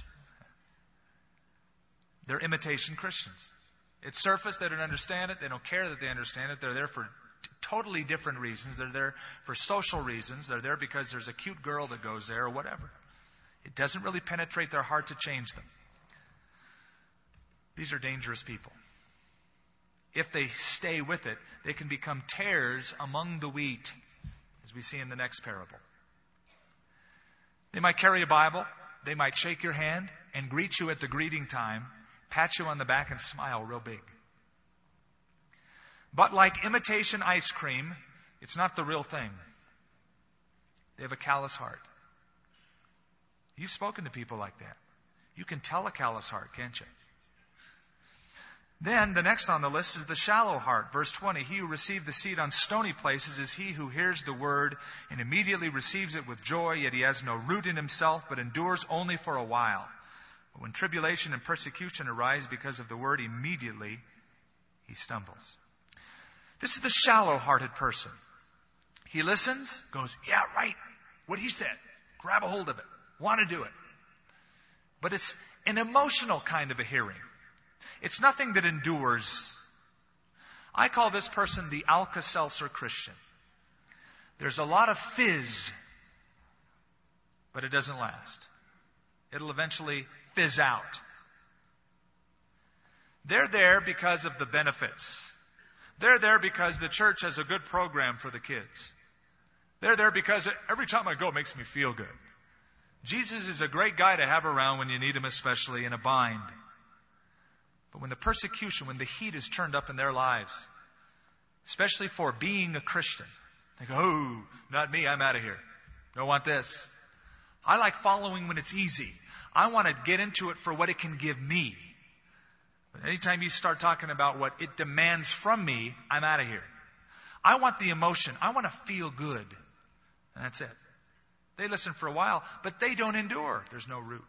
They're imitation Christians. It's surface. They don't understand it. They don't care that they understand it. They're there for t- totally different reasons. They're there for social reasons. They're there because there's a cute girl that goes there or whatever. It doesn't really penetrate their heart to change them. These are dangerous people. If they stay with it, they can become tares among the wheat, as we see in the next parable. They might carry a Bible. They might shake your hand and greet you at the greeting time, pat you on the back and smile real big. But like imitation ice cream, it's not the real thing. They have a callous heart. You've spoken to people like that. You can tell a callous heart, can't you? Then the next on the list is the shallow heart. Verse twenty, he who received the seed on stony places is he who hears the word and immediately receives it with joy, yet he has no root in himself, but endures only for a while. But when tribulation and persecution arise because of the word, immediately he stumbles. This is the shallow-hearted person. He listens, goes, yeah, right, what he said. Grab a hold of it. Want to do it. But it's an emotional kind of a hearing. It's nothing that endures. I call this person the Alka-Seltzer Christian. There's a lot of fizz, but it doesn't last. It'll eventually fizz out. They're there because of the benefits. They're there because the church has a good program for the kids. They're there because every time I go, it makes me feel good. Jesus is a great guy to have around when you need him, especially in a bind. But when the persecution, when the heat is turned up in their lives, especially for being a Christian, they go, oh, not me, I'm out of here. Don't want this. I like following when it's easy. I want to get into it for what it can give me. But anytime you start talking about what it demands from me, I'm out of here. I want the emotion. I want to feel good. And that's it. They listen for a while, but they don't endure. There's no root.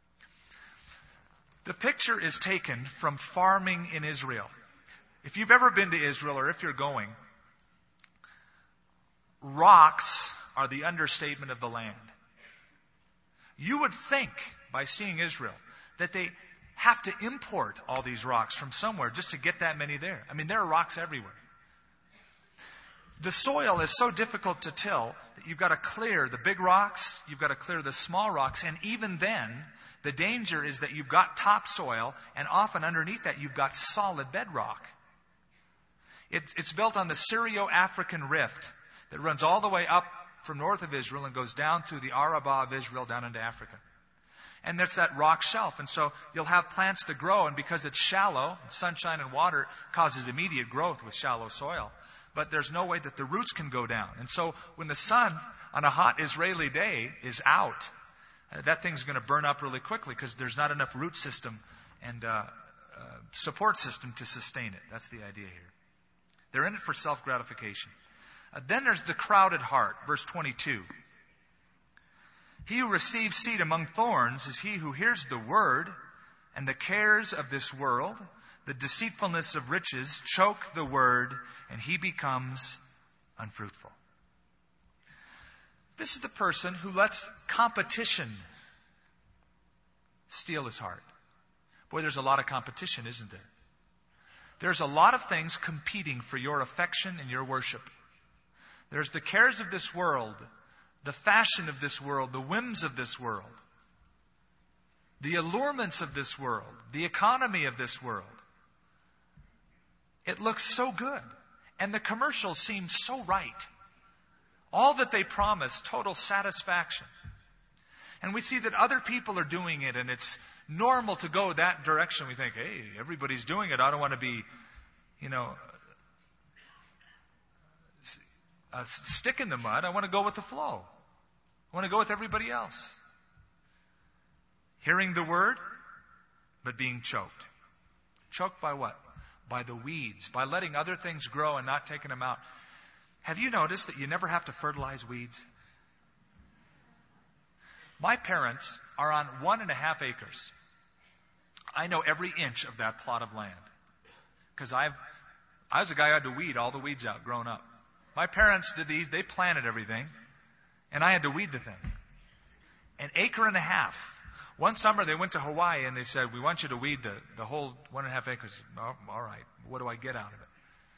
The picture is taken from farming in Israel. If you've ever been to Israel, or if you're going, rocks are the understatement of the land. You would think, by seeing Israel, that they have to import all these rocks from somewhere just to get that many there. I mean, there are rocks everywhere. The soil is so difficult to till that you've got to clear the big rocks, you've got to clear the small rocks, and even then, the danger is that you've got topsoil, and often underneath that you've got solid bedrock. It, it's built on the Syro-African rift that runs all the way up from north of Israel and goes down through the Arabah of Israel down into Africa. And that's that rock shelf. And so you'll have plants that grow, and because it's shallow, sunshine and water causes immediate growth with shallow soil. But there's no way that the roots can go down. And so when the sun on a hot Israeli day is out, uh, that thing's going to burn up really quickly because there's not enough root system and uh, uh, support system to sustain it. That's the idea here. They're in it for self-gratification. Uh, then there's the crowded heart, verse twenty-two. He who receives seed among thorns is he who hears the word, and the cares of this world, the deceitfulness of riches, choke the word, and he becomes unfruitful. This is the person who lets competition steal his heart. Boy, there's a lot of competition, isn't there? There's a lot of things competing for your affection and your worship. There's the cares of this world, the fashion of this world, the whims of this world, the allurements of this world, the economy of this world. It looks so good. And the commercials seem so right. All that they promise, total satisfaction. And we see that other people are doing it, and it's normal to go that direction. We think, hey, everybody's doing it. I don't want to be, you know, a stick in the mud. I want to go with the flow. I want to go with everybody else. Hearing the word, but being choked. Choked by what? By the weeds, by letting other things grow and not taking them out. Have you noticed that you never have to fertilize weeds? My parents are on one and a half acres. I know every inch of that plot of land. Because I've, I was a guy who had to weed all the weeds out growing up. My parents did these, they planted everything, and I had to weed the thing. An acre and a half. One summer they went to Hawaii and they said, we want you to weed the, the whole one and a half acres. Oh, all right, what do I get out of it?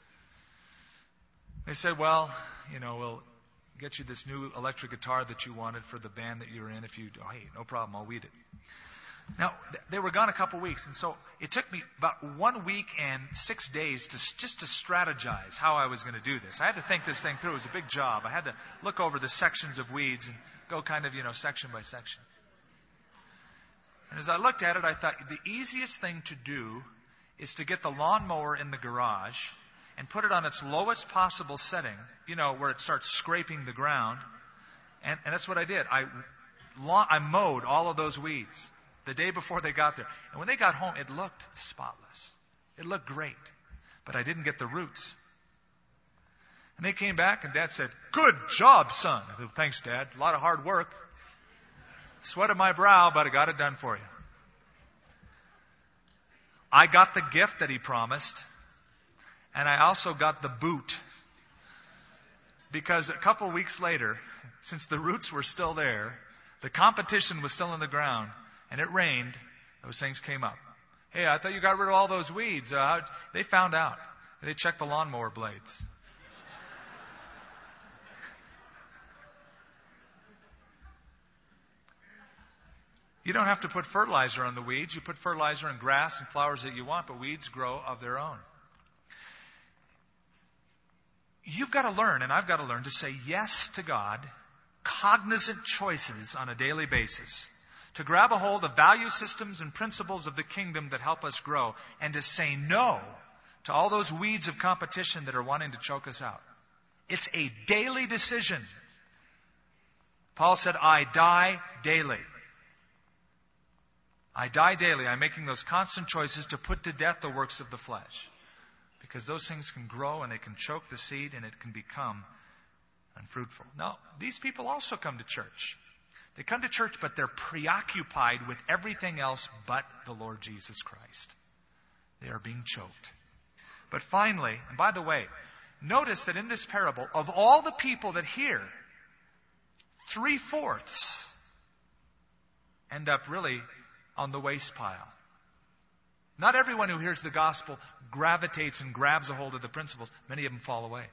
They said, well, you know, we'll get you this new electric guitar that you wanted for the band that you're in. If you, oh, hey, no problem, I'll weed it. Now, they were gone a couple weeks, and so it took me about one week and six days to just to strategize how I was going to do this. I had to think this thing through. It was a big job. I had to look over the sections of weeds and go kind of, you know, section by section. And as I looked at it, I thought the easiest thing to do is to get the lawnmower in the garage and put it on its lowest possible setting, you know, where it starts scraping the ground. And, and that's what I did. I, lawn, I mowed all of those weeds the day before they got there. And when they got home, it looked spotless. It looked great. But I didn't get the roots. And they came back and Dad said, good job, son. I said, thanks, Dad. A lot of hard work. Sweat of my brow, but I got it done for you. I got the gift that he promised. And I also got the boot. Because a couple weeks later, since the roots were still there, the competition was still in the ground, and it rained, those things came up. Hey, I thought you got rid of all those weeds. Uh, they found out. They checked the lawnmower blades. You don't have to put fertilizer on the weeds. You put fertilizer on grass and flowers that you want, but weeds grow of their own. You've got to learn, and I've got to learn, to say yes to God, cognizant choices on a daily basis, to grab a hold of value systems and principles of the kingdom that help us grow, and to say no to all those weeds of competition that are wanting to choke us out. It's a daily decision. Paul said, I die daily. I die daily. I'm making those constant choices to put to death the works of the flesh. Because those things can grow and they can choke the seed and it can become unfruitful. Now, these people also come to church. They come to church, but they're preoccupied with everything else but the Lord Jesus Christ. They are being choked. But finally, and by the way, notice that in this parable, of all the people that hear, three-fourths end up really on the waste pile. Not everyone who hears the gospel gravitates and grabs a hold of the principles. Many of them fall away.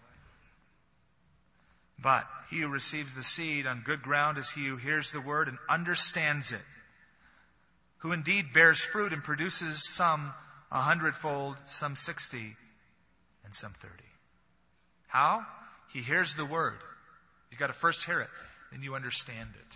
But he who receives the seed on good ground is he who hears the word and understands it, who indeed bears fruit and produces some a hundredfold, some sixty, and some thirty. How? He hears the word. You've got to first hear it, then you understand it.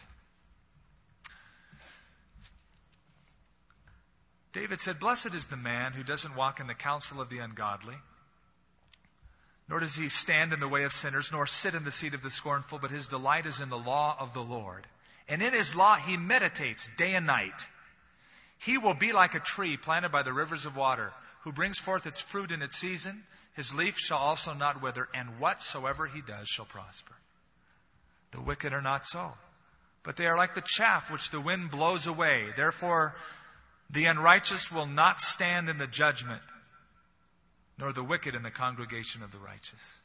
David said, blessed is the man who doesn't walk in the counsel of the ungodly, nor does he stand in the way of sinners, nor sit in the seat of the scornful, but his delight is in the law of the Lord. And in his law he meditates day and night. He will be like a tree planted by the rivers of water, who brings forth its fruit in its season. His leaf shall also not wither, and whatsoever he does shall prosper. The wicked are not so, but they are like the chaff which the wind blows away. Therefore, the unrighteous will not stand in the judgment, nor the wicked in the congregation of the righteous.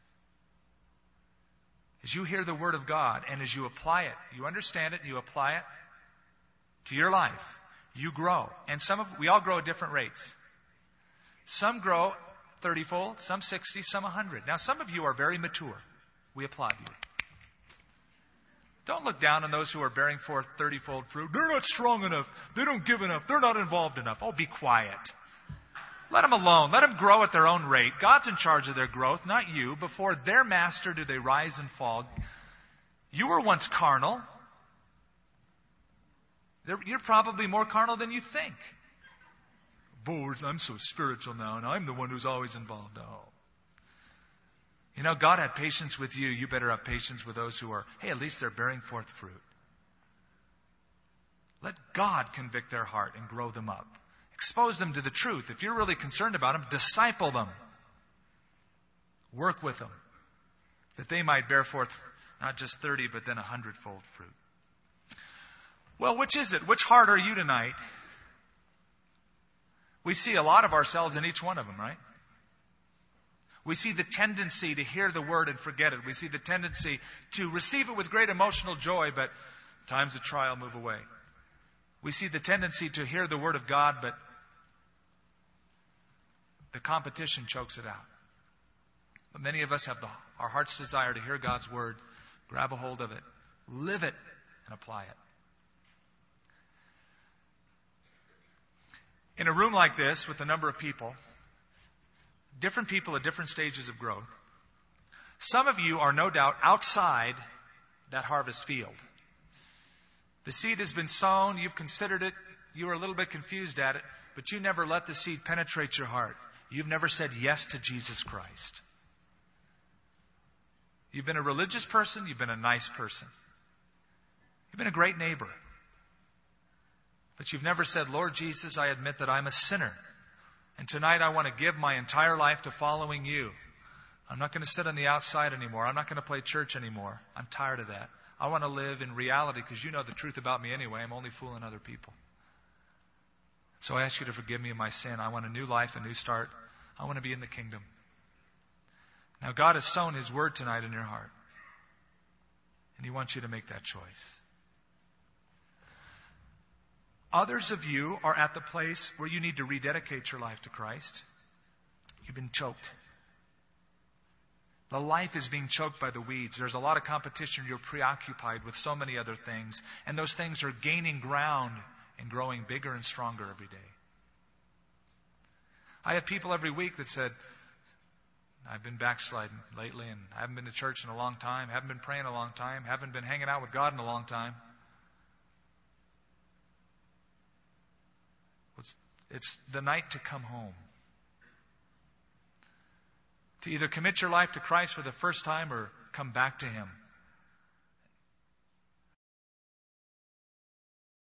As you hear the word of God and as you apply it, you understand it and you apply it to your life, you grow. And some of we all grow at different rates. Some grow thirty-fold, some sixty, some one hundred. Now some of you are very mature. We applaud you. Don't look down on those who are bearing forth thirty-fold fruit. They're not strong enough. They don't give enough. They're not involved enough. Oh, be quiet. Let them alone. Let them grow at their own rate. God's in charge of their growth, not you. Before their master do they rise and fall. You were once carnal. They're, you're probably more carnal than you think. Boy, I'm so spiritual now, and I'm the one who's always involved. No. You know, God had patience with you. You better have patience with those who are, hey, at least they're bearing forth fruit. Let God convict their heart and grow them up. Expose them to the truth. If you're really concerned about them, disciple them. Work with them. That they might bear forth not just thirty, but then a hundredfold fruit. Well, which is it? Which heart are you tonight? We see a lot of ourselves in each one of them, right? We see the tendency to hear the word and forget it. We see the tendency to receive it with great emotional joy, but times of trial move away. We see the tendency to hear the word of God, but the competition chokes it out. But many of us have the, our heart's desire to hear God's word, grab a hold of it, live it, and apply it. In a room like this with a number of people, different people at different stages of growth, some of you are no doubt outside that harvest field. The seed has been sown, you've considered it, you were a little bit confused at it, but you never let the seed penetrate your heart. You've never said yes to Jesus Christ. You've been a religious person, you've been a nice person. You've been a great neighbor. But you've never said, Lord Jesus, I admit that I'm a sinner. And tonight I want to give my entire life to following you. I'm not going to sit on the outside anymore. I'm not going to play church anymore. I'm tired of that. I want to live in reality because you know the truth about me anyway. I'm only fooling other people. So I ask you to forgive me of my sin. I want a new life, a new start. I want to be in the kingdom. Now God has sown His word tonight in your heart. And He wants you to make that choice. Others of you are at the place where you need to rededicate your life to Christ. You've been choked. The life is being choked by the weeds. There's a lot of competition. You're preoccupied with so many other things. And those things are gaining ground and growing bigger and stronger every day. I have people every week that said, I've been backsliding lately and I haven't been to church in a long time, haven't been praying a long time, haven't been hanging out with God in a long time. It's, it's the night to come home. To either commit your life to Christ for the first time or come back to Him